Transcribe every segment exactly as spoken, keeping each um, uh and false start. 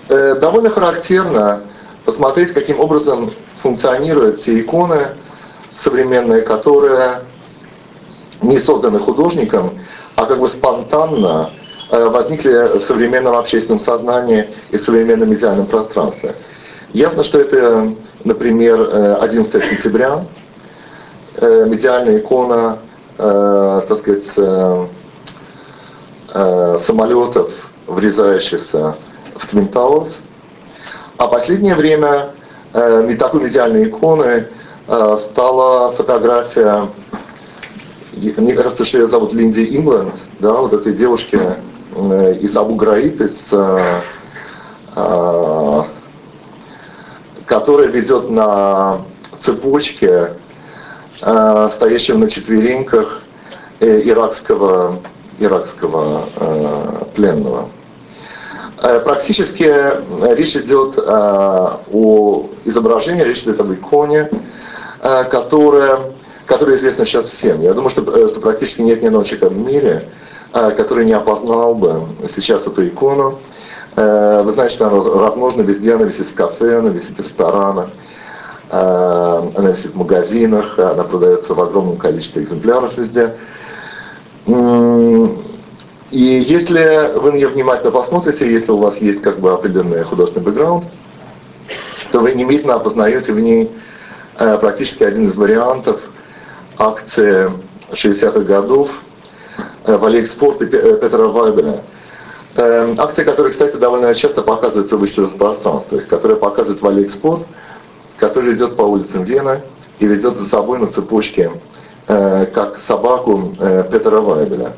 э, довольно характерно посмотреть, каким образом функционируют те иконы современные, которые не созданы художником, а как бы спонтанно э, возникли в современном общественном сознании и в современном медиальном пространстве. Ясно, что это, например, одиннадцатого сентября, э, медиальная икона, э, так сказать, э, э, самолетов, врезающихся в Твин Тауэрс. А последнее время э, такой медиальной иконой э, стала фотография, мне кажется, что ее зовут Линди Ингланд, да, вот этой девушки э, из Абу-Граиб, из, э, э, которая ведет на цепочке, э, стоящего на четвереньках, э, иракского, иракского э, пленного. Практически речь идет о изображении, речь идет об иконе, которая, которая известна сейчас всем. Я думаю, что, что практически нет ни одного человека в мире, который не опознал бы сейчас эту икону. Вы знаете, что она возможно везде, она висит в кафе, она висит в ресторанах, она висит в магазинах, она продается в огромном количестве экземпляров везде. И если вы на нее внимательно посмотрите, если у вас есть как бы определенный художественный бэкграунд, то вы немедленно опознаете в ней э, практически один из вариантов акции шестидесятых годов э, в Алиэкспорте Петера Вайбеля. Э, акции, которые, кстати, довольно часто показываются в высших пространствах, которые показывают в Алиэкспорт, который идет по улицам Вены и ведет за собой на цепочке, э, как собаку э, Петера Вайбеля.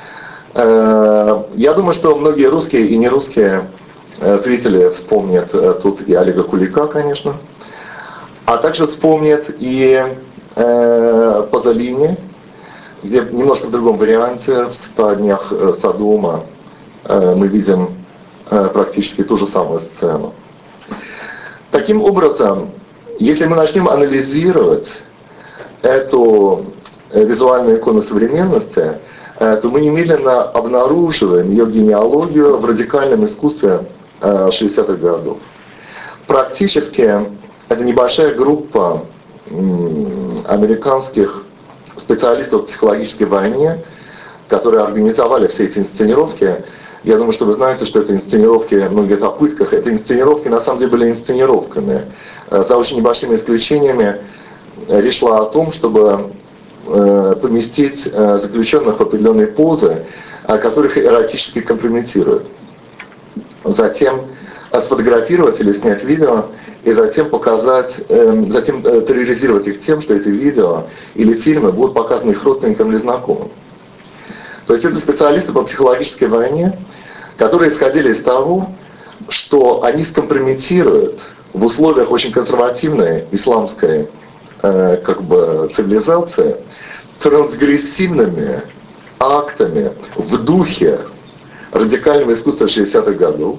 Я думаю, что многие русские и нерусские зрители вспомнят тут и Олега Кулика, конечно, а также вспомнят и э, Пазолини, где немножко в другом варианте, в ста днях Содома, э, мы видим э, практически ту же самую сцену. Таким образом, если мы начнем анализировать эту визуальную икону современности, то мы немедленно обнаруживаем ее генеалогию в радикальном искусстве шестидесятых годов. Практически это небольшая группа американских специалистов в психологической войне, которые организовали все эти инсценировки. Я думаю, что вы знаете, что это инсценировки, многие о пытках, это инсценировки на самом деле были инсценировками. За очень небольшими исключениями речь шла о том, чтобы поместить заключенных в определенные позы, которых эротически компрометируют. Затем сфотографировать или снять видео, и затем показать, затем терроризировать их тем, что эти видео или фильмы будут показаны их родственникам или знакомым. То есть это специалисты по психологической войне, которые исходили из того, что они скомпрометируют в условиях очень консервативной исламской как бы цивилизации трансгрессивными актами в духе радикального искусства шестидесятых годов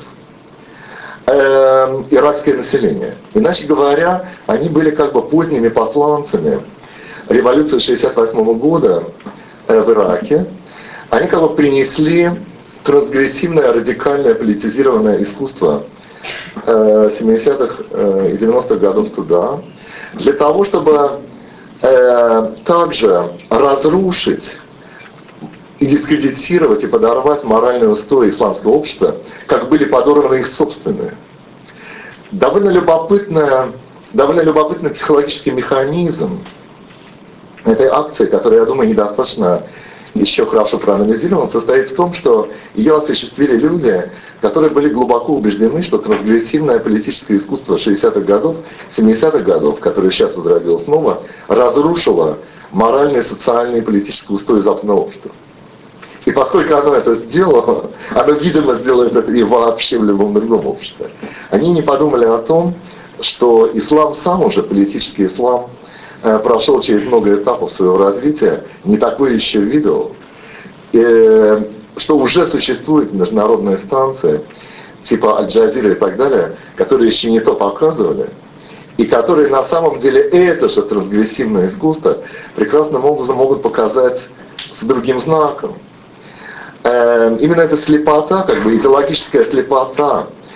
э, иракское население. Иначе говоря, они были как бы поздними посланцами революции шестьдесят восьмого года э, в Ираке. Они как бы принесли трансгрессивное, радикальное, политизированное искусство э, семидесятых э, и девяностых годов туда, для того, чтобы э, также разрушить и дискредитировать и подорвать моральные устои исламского общества, как были подорваны их собственные. Довольно любопытная, довольно любопытный психологический механизм этой акции, которая, я думаю, недостаточно еще хорошо проанализирован, состоит в том, что ее осуществили люди, которые были глубоко убеждены, что трансгрессивное политическое искусство шестидесятых годов, семидесятых годов, которое сейчас возродилось снова, разрушило моральные, социальные и политические устои западного общества. И поскольку оно это сделало, оно, видимо, сделает это и вообще в любом другом обществе. Они не подумали о том, что ислам сам уже, политический ислам, прошел через много этапов своего развития, не такое еще видел, и, что уже существуют международные станции, типа Аль-Джазира и так далее, которые еще не то показывали, и которые на самом деле это же трансгрессивное искусство прекрасным образом могут показать с другим знаком. Именно эта слепота, как бы идеологическая слепота, а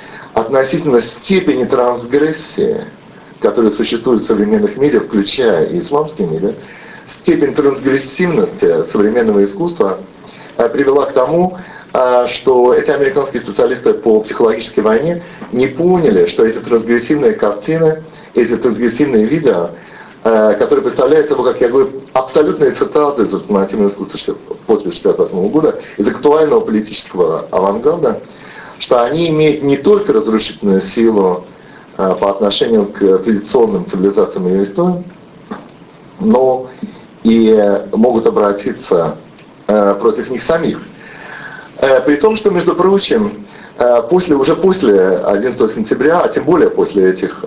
относительно степени трансгрессии, которая существует в современных медиа, включая и исламские медиа, степень трансгрессивности современного искусства привела к тому, что эти американские специалисты по психологической войне не поняли, что эти трансгрессивные картины, эти трансгрессивные видео, которые представляют собой, как я говорю, абсолютные цитаты из альтернативного искусства после шестьдесят восьмого года, из актуального политического авангарда, что они имеют не только разрушительную силу по отношению к традиционным цивилизациям и историям, но и могут обратиться против них самих. При том, что, между прочим, после, уже после одиннадцатого сентября, а тем более после этих,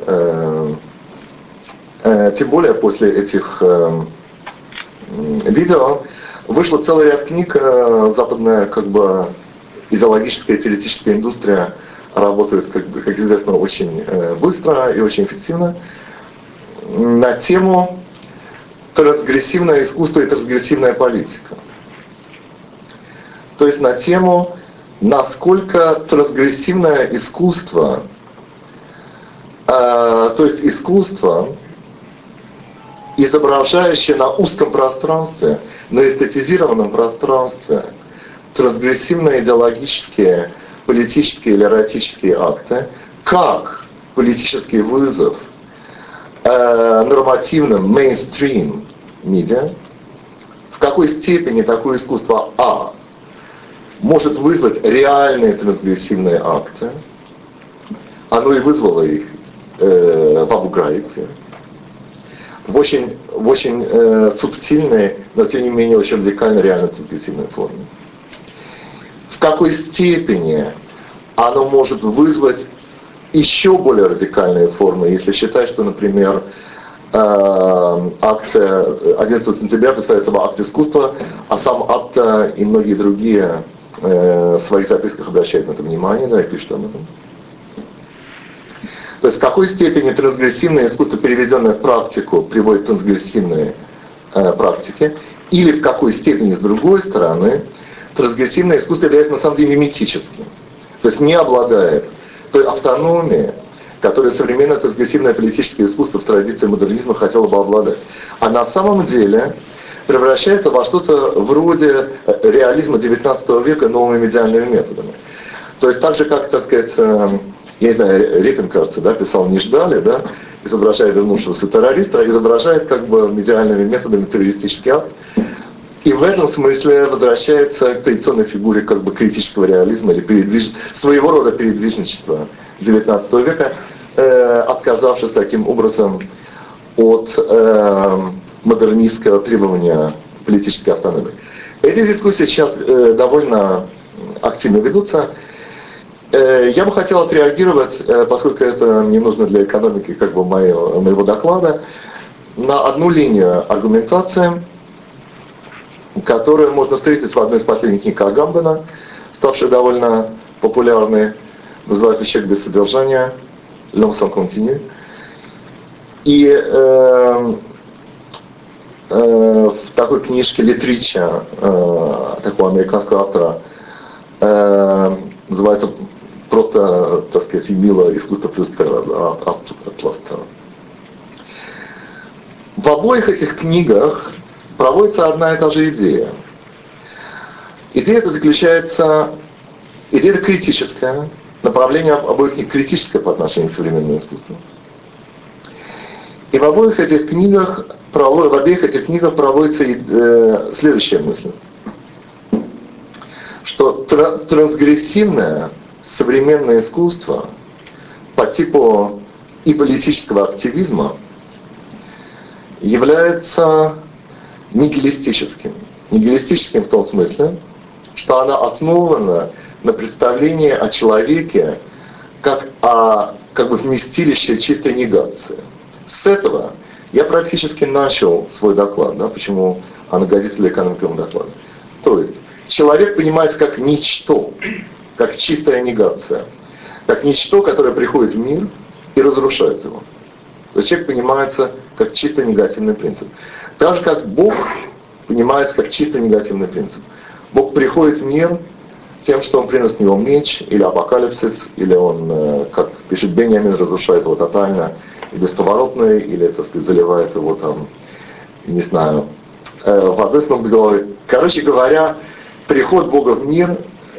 тем более после этих видео, вышла целый ряд книг. Западная, как бы, идеологическая и теоретическая индустрия работает, как, бы, как известно, очень быстро и очень эффективно на тему трансгрессивное искусство и трансгрессивная политика. То есть на тему, насколько трансгрессивное искусство, э, то есть искусство, изображающее на узком пространстве, на эстетизированном пространстве трансгрессивные идеологические, политические или эротические акты, как политический вызов э, нормативным мейнстрим медиа, в какой степени такое искусство а может вызвать реальные трансгрессивные акты. Оно и вызвало их э, в Абу-Граибе. В очень, в очень э, субтильной, но тем не менее очень радикально реально трансгрессивной форме. В какой степени оно может вызвать еще более радикальные формы, если считать, что, например, э, акт одиннадцатого сентября представляет собой акт искусства, а сам акт и многие другие в своих записках обращают на это внимание, да, и пишут об этом. То есть в какой степени трансгрессивное искусство, переведенное в практику, приводит к трансгрессивной э, практике, или в какой степени, с другой стороны, трансгрессивное искусство является на самом деле миметическим. То есть не обладает той автономией, которую современное трансгрессивное политическое искусство в традиции модернизма хотело бы обладать. А на самом деле превращается во что-то вроде реализма девятнадцатого века новыми медиальными методами. То есть так же, как, так сказать, я не знаю, Репин, кажется, да, писал «Не ждали», да, изображая вернувшегося террориста, изображает как бы медиальными методами террористический акт. И в этом смысле возвращается к традиционной фигуре как бы критического реализма или передвиж... своего рода передвижничества девятнадцатого века, э, отказавшись таким образом от э, модернистского требования политической автономии. Эти дискуссии сейчас э, довольно активно ведутся. Э, я бы хотел отреагировать, э, поскольку это не нужно для экономики как бы моего, моего доклада, на одну линию аргументации, которую можно встретить в одной из последних книг Агамбена, ставшей довольно популярной, называется «Человек без содержания», «L'homme sans contenu». И э, э, в такой книжке Литрича, э, такого американского автора, э, называется просто, так сказать, «Мило искусство плюс террор», плюс террор. В обоих этих книгах проводится одна и та же идея. Идея эта заключается, идея эта критическая, направление обоих книг критическое по отношению к современному искусству. И в обоих этих книгах, в обеих этих книгах проводится э, следующая мысль, что трансгрессивное современное искусство по типу и политического активизма является нигилистическим. Нигилистическим в том смысле, что она основана на представлении о человеке как о как бы вместилище чистой негации. С этого я практически начал свой доклад, да, почему она годится для экономики доклада. То есть человек понимается как ничто, как чистая негация, как ничто, которое приходит в мир и разрушает его. То есть человек понимается как чисто негативный принцип. Так же, как Бог понимается как чисто негативный принцип. Бог приходит в мир тем, что он принес в него меч, или апокалипсис, или он, как пишет Беньямин, разрушает его тотально и бесповоротно, или, так сказать, заливает его там, не знаю, водой с ног до головы. Короче говоря, приход Бога в мир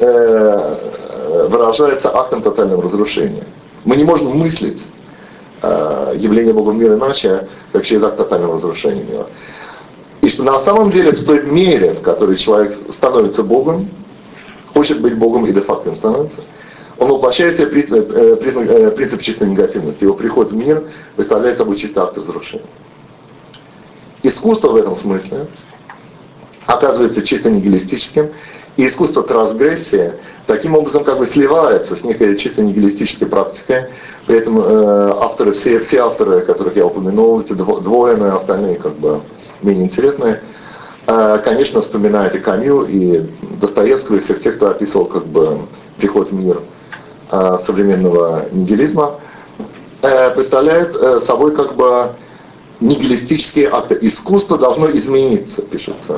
выражается актом тотального разрушения. Мы не можем мыслить явление Бога в мир иначе, как через акт тотального разрушения мира. И что на самом деле в той мере, в которой человек становится Богом, хочет быть Богом и де-факто им становится, он воплощает себе принцип, принцип чистой негативности. Его приход в мир представляет собой чистый акт разрушения. Искусство в этом смысле оказывается чисто нигилистическим, и искусство трансгрессии таким образом как бы сливается с некой чисто нигилистической практикой. При этом э, авторы, все, все авторы, которых я упомянул, эти двое, но и остальные как бы менее интересные, э, конечно, вспоминают и Камю, и Достоевского, и всех тех, кто описывал как бы приход в мир э, современного нигилизма, э, представляет э, собой как бы нигилистические акты. Искусство должно измениться, пишет, э,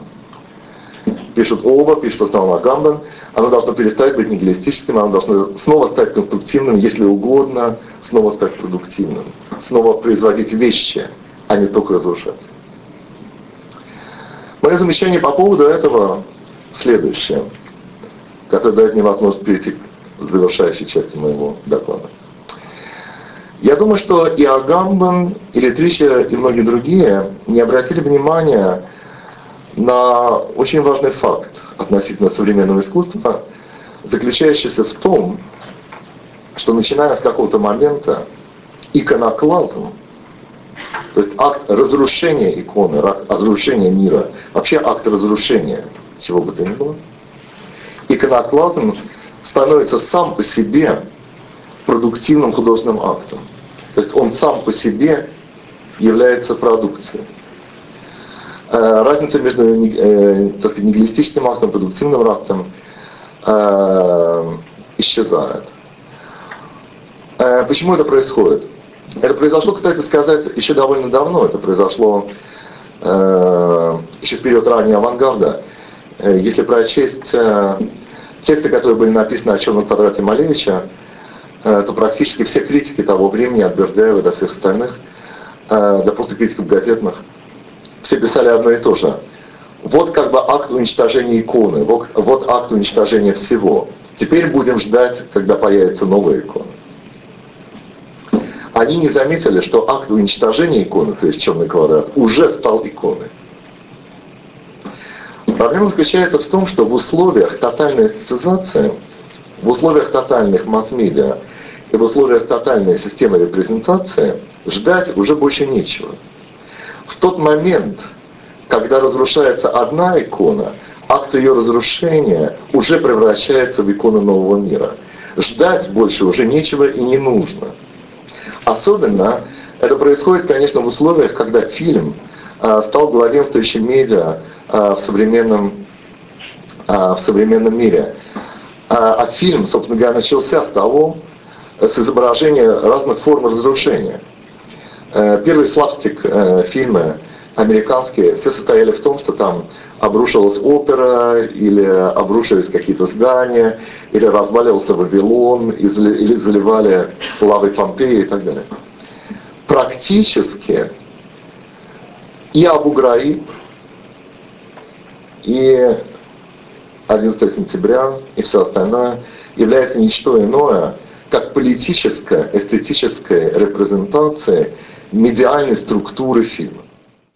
пишут оба, пишет в основном Агамбен. Оно должно перестать быть нигилистическим, оно должно снова стать конструктивным, если угодно, снова стать продуктивным, снова производить вещи, а не только разрушать. Мое замечание по поводу этого следующее, которое дает мне возможность перейти к завершающей части моего доклада. Я думаю, что и Агамбен, и Литриче, и многие другие не обратили внимания на очень важный факт относительно современного искусства, заключающийся в том, что начиная с какого-то момента иконоклазм, то есть акт разрушения иконы, акт разрушения мира, вообще акт разрушения чего бы то ни было, иконоклазм становится сам по себе продуктивным художественным актом. То есть он сам по себе является продукцией. Разница между э, так сказать, нигилистическим актом и продуктивным актом э, исчезает. Э, почему это происходит? Это произошло, кстати сказать, еще довольно давно. Это произошло э, еще в период раннего авангарда. Э, если прочесть э, тексты, которые были написаны о черном квадрате Малевича, э, то практически все критики того времени, от Бердяева до всех остальных, э, до просто критиков газетных, все писали одно и то же. Вот как бы акт уничтожения иконы, вот, вот акт уничтожения всего. Теперь будем ждать, когда появится новая икона. Они не заметили, что акт уничтожения иконы, то есть черный квадрат, уже стал иконой. Проблема заключается в том, что в условиях тотальной эстетизации, в условиях тотальных масс-медиа и в условиях тотальной системы репрезентации ждать уже больше нечего. В тот момент, когда разрушается одна икона, акт ее разрушения уже превращается в икону нового мира. Ждать больше уже нечего и не нужно. Особенно это происходит, конечно, в условиях, когда фильм а, стал главенствующим медиа а, в, современном, а, в современном мире. А, а фильм, собственно говоря, начался с того, с изображения разных форм разрушения. Первые слапстик фильмы американские все состояли в том, что там обрушилась опера, или обрушились какие-то здания, или разваливался Вавилон, или заливали лавой Помпеи и так далее. Практически и Абу-Граиб, и одиннадцатого сентября, и все остальное является не что иное, как политическая, эстетическая репрезентация медиальной структуры фильма.